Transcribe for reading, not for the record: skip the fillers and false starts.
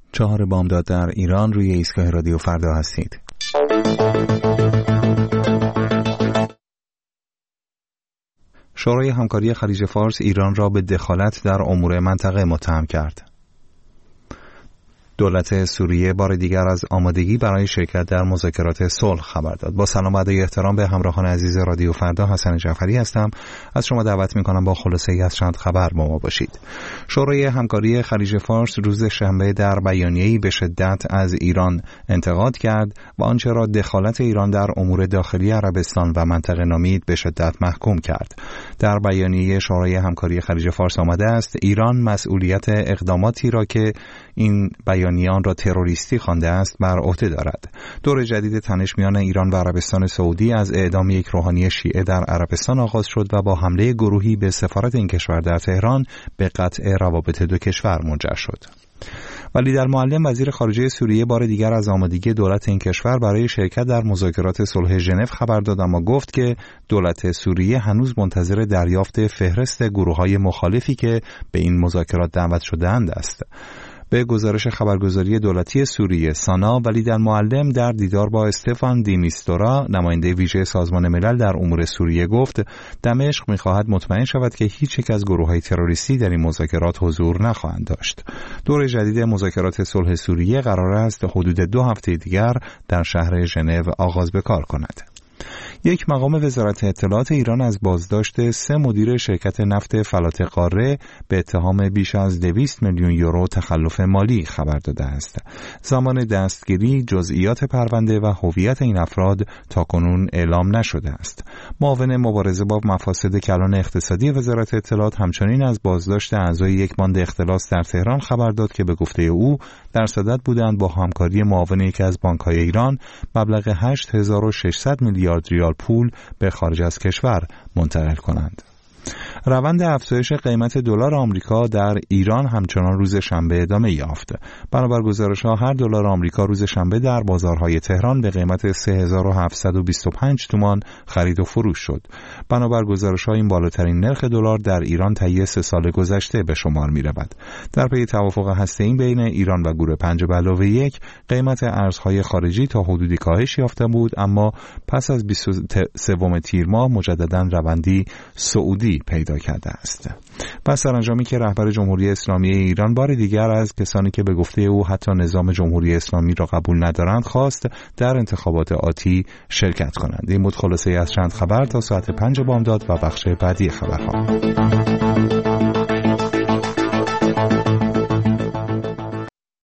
4 بامداد در ایران روی ایستگاه رادیو فردا هستید. شورای همکاری خلیج فارس ایران را به دخالت در امور منطقه متهم کرد. دولت سوریه بار دیگر از آمادگی برای شرکت در مذاکرات صلح خبر داد. با سلام و ادای احترام به همراهان عزیز رادیو فردا، حسن جعفری هستم. از شما دعوت می‌کنم با خلاصه‌ای از چند خبر با ما باشید. شورای همکاری خلیج فارس روز شنبه در بیانیه‌ای به شدت از ایران انتقاد کرد و آنچه را دخالت ایران در امور داخلی عربستان و منطقه نامید به شدت محکوم کرد. در بیانیه شورای همکاری خلیج فارس آمده است ایران مسئولیت اقداماتی را که این بیانیان را تروریستی خوانده است بر عهده دارد. دور جدید تنش میان ایران و عربستان سعودی از اعدام یک روحانی شیعه در عربستان آغاز شد و با حمله گروهی به سفارت این کشور در تهران به قطع روابط دو کشور منجر شد. ولی در معلم وزیر خارجه سوریه بار دیگر از آمادگی دولت این کشور برای شرکت در مذاکرات صلح ژنو خبر داد، اما گفت که دولت سوریه هنوز منتظر دریافت فهرست گروه‌های مخالفی که به این مذاکرات دعوت شده‌اند است. به گزارش خبرگزاری دولتی سوریه سانا، ولی در معلم در دیدار با استفان دی میستورا نماینده ویژه سازمان ملل در امور سوریه گفت دمشق می‌خواهد مطمئن شود که هیچ یک از گروه‌های تروریستی در این مذاکرات حضور نخواهند داشت. دور جدید مذاکرات صلح سوریه قرار است حدود 2 هفته دیگر در شهر ژنو آغاز به کار کند. یک مقام وزارت اطلاعات ایران از بازداشت 3 مدیر شرکت نفت فلات قاره به اتهام بیش از 200 میلیون یورو تخلف مالی خبر داده است. زمان دستگیری، جزئیات پرونده و هویت این افراد تاکنون اعلام نشده است. معاون مبارزه با مفاسد کلان اقتصادی وزارت اطلاعات همچنین از بازداشت اعضای یک باند اختلاس در تهران خبر داد که به گفته او در صدد بودند با همکاری معاون یکی از بانک‌های ایران مبلغ 8600 میلیارد ریال پول به خارج از کشور منتقل کنند. روند افزایش قیمت دلار آمریکا در ایران همچنان روز شنبه ادامه یافت. بنابر گزارش‌ها هر دلار آمریکا روز شنبه در بازارهای تهران به قیمت 3725 تومان خرید و فروش شد. بنابر گزارش‌ها این بالاترین نرخ دلار در ایران طی 3 سال گذشته به شمار می‌رود. در پی توافق هسته‌ای بین ایران و گروه 5+1 قیمت ارزهای خارجی تا حدودی کاهش یافته بود، اما پس از 23 تیر ماه مجدداً روندی صعودی پیدا کرده است. پس سرانجامی که رهبر جمهوری اسلامی ایران بار دیگر از کسانی که به گفته او حتی نظام جمهوری اسلامی را قبول ندارند خواست در انتخابات آتی شرکت کنند. این بود خلاصه از چند خبر تا ساعت 5 بامداد و بخش بعدی خبرها.